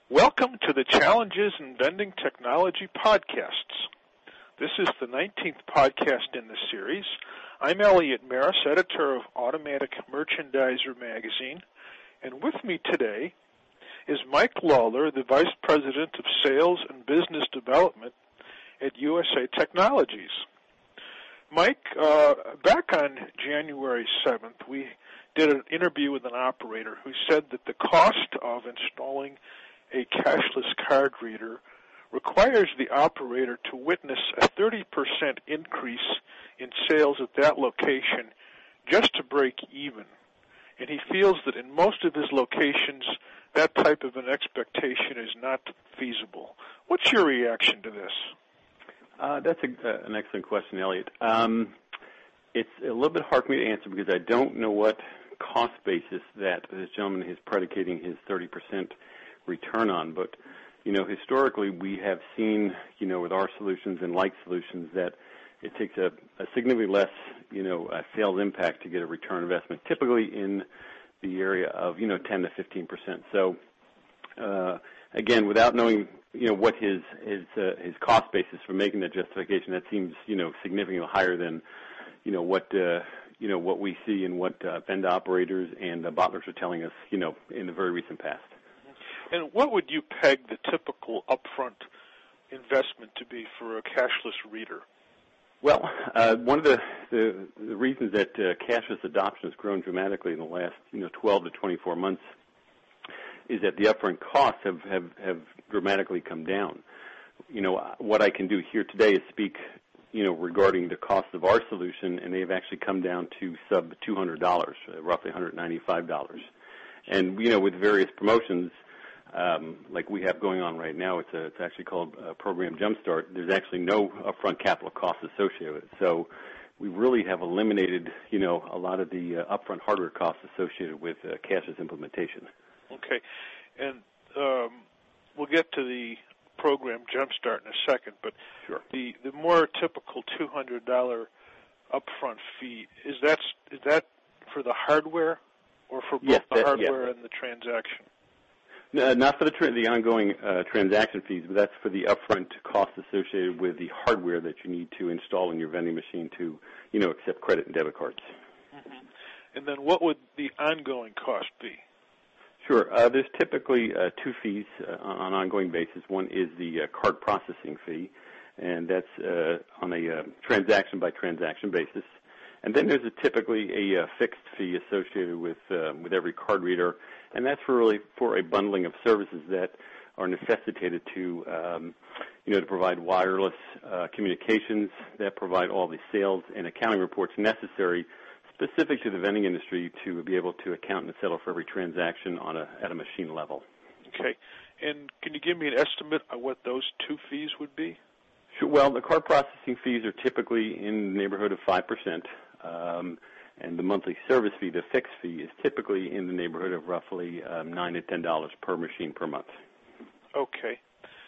Welcome to the Challenges in Vending Technology podcasts. This is the 19th podcast in the series. I'm Elliot Maris, editor of Automatic Merchandiser magazine, and with me today is Mike Lawler, the Vice President of Sales and Business Development at USA Technologies. Mike, back on January 7th, we did an interview with an operator who said that the cost of installing a cashless card reader requires the operator to witness a 30% increase in sales at that location just to break even. And he feels that in most of his locations, that type of an expectation is not feasible. What's your reaction to this? That's an excellent question, Elliot. It's a little bit hard for me to answer because I don't know what cost basis that this gentleman is predicating his 30% return on. But, historically we have seen, with our solutions and like solutions that it takes a significantly less, a sales impact to get a return investment, typically in the area of, 10 to 15%. So, again, without knowing, what his cost basis for making that justification, that seems, significantly higher than, what we see and what vendor operators and bottlers are telling us, in the very recent past. And what would you peg the typical upfront investment to be for a cashless reader? Well, one of the reasons that cashless adoption has grown dramatically in the last 12 to 24 months is that the upfront costs have dramatically come down. What I can do here today is speak regarding the cost of our solution, and they've actually come down to sub $200, roughly $195. And with various promotions like we have going on right now, it's actually called Program Jumpstart. There's actually no upfront capital costs associated with it. So we really have eliminated, a lot of the upfront hardware costs associated with cashless implementation. Okay. And we'll get to the Program Jumpstart in a second, but sure. The more typical $200 upfront fee, is that for the hardware or for both the hardware and the transaction? No, not for the ongoing transaction fees, but that's for the upfront costs associated with the hardware that you need to install in your vending machine to, accept credit and debit cards. Mm-hmm. And then what would the ongoing cost be? Sure. There's typically two fees on an ongoing basis. One is the card processing fee, and that's on a transaction-by-transaction basis. And then there's typically a fixed fee associated with every card reader, and that's for a bundling of services that are necessitated to to provide wireless communications, that provide all the sales and accounting reports necessary specific to the vending industry to be able to account and settle for every transaction at a machine level. Okay. And can you give me an estimate of what those two fees would be? Sure. Well, the card processing fees are typically in the neighborhood of 5%, and the monthly service fee, the fixed fee, is typically in the neighborhood of roughly $9 to $10 per machine per month. Okay.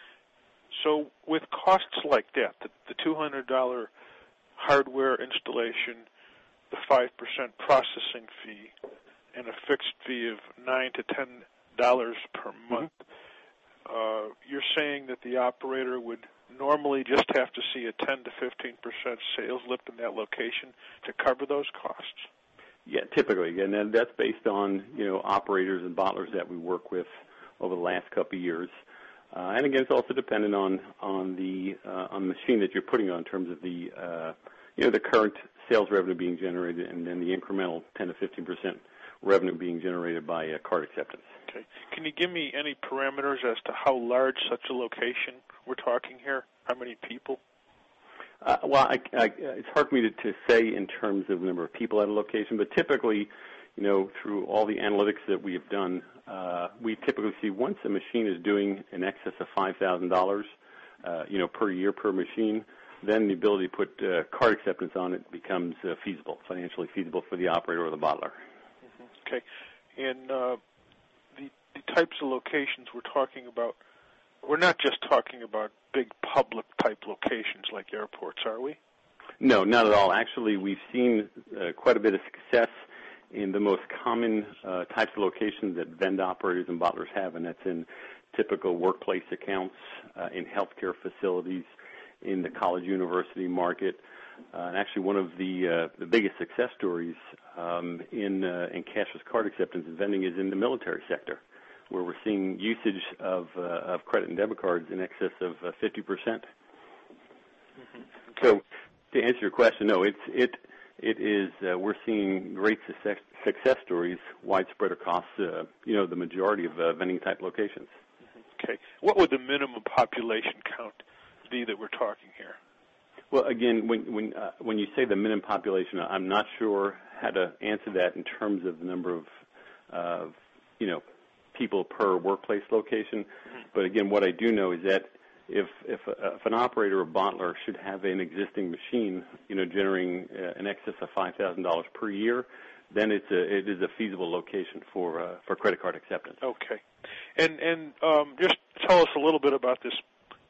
So with costs like that, the $200 hardware installation, the 5% processing fee, and a fixed fee of $9 to $10 per month, you're saying that the operator would normally just have to see a 10 to 15% sales lift in that location to cover those costs? Yeah, typically, and that's based on operators and bottlers that we work with over the last couple of years. And again, it's also dependent on the machine that you're putting on in terms of the the current sales revenue being generated, and then the incremental 10 to 15% revenue being generated by card acceptance. Okay. Can you give me any parameters as to how large such a location we're talking here? How many people? Well, it's hard for me to say in terms of the number of people at a location, but typically, through all the analytics that we have done, we typically see once a machine is doing in excess of $5,000, per year per machine, then the ability to put card acceptance on it becomes financially feasible for the operator or the bottler. Mm-hmm. Okay. And the types of locations we're talking about, we're not just talking about big public-type locations like airports, are we? No, not at all. Actually, we've seen quite a bit of success in the most common types of locations that vendor operators and bottlers have, and that's in typical workplace accounts in healthcare facilities, in the college university market. And actually, one of the biggest success stories in cashless card acceptance and vending is in the military sector, where we're seeing usage of credit and debit cards in excess of 50%. Mm-hmm. Okay. So, to answer your question, no, it is. We're seeing great success stories widespread across the majority of vending type locations. Okay. What would the minimum population count be that we're talking here? Well, again, when you say the minimum population, I'm not sure how to answer that in terms of the number of people per workplace location. Mm-hmm. But again, what I do know is that if an operator or bottler should have an existing machine, generating in excess of $5,000 per year, then it is a feasible location for credit card acceptance. Okay, and just tell us a little bit about this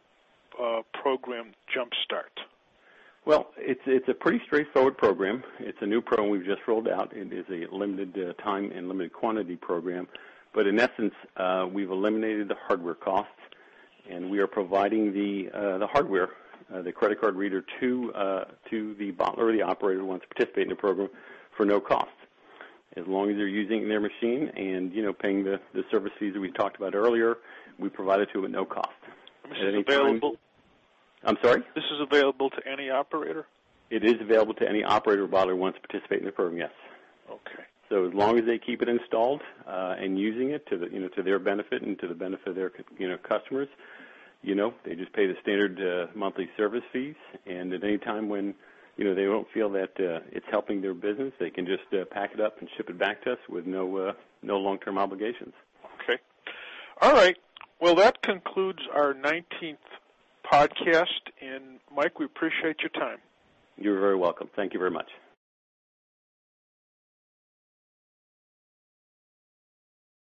program, Jumpstart. Well, it's a pretty straightforward program. It's a new program we've just rolled out. It is a limited time and limited quantity program, but in essence, we've eliminated the hardware costs, and we are providing the hardware, the credit card reader, to the bottler or the operator who wants to participate in the program for no cost. As long as they're using their machine and paying the service fees that we talked about earlier, we provide it to them at no cost. This is available. I'm sorry? This is available to any operator? It is available to any operator or bottler who wants to participate in the program, yes. Okay. So as long as they keep it installed and using it to their benefit and to the benefit of their customers, they just pay the standard monthly service fees, and at any time when they don't feel that it's helping their business, they can just pack it up and ship it back to us with no long-term obligations. Okay. All right. Well, that concludes our 19th podcast, and Mike, we appreciate your time. You're very welcome. Thank you very much.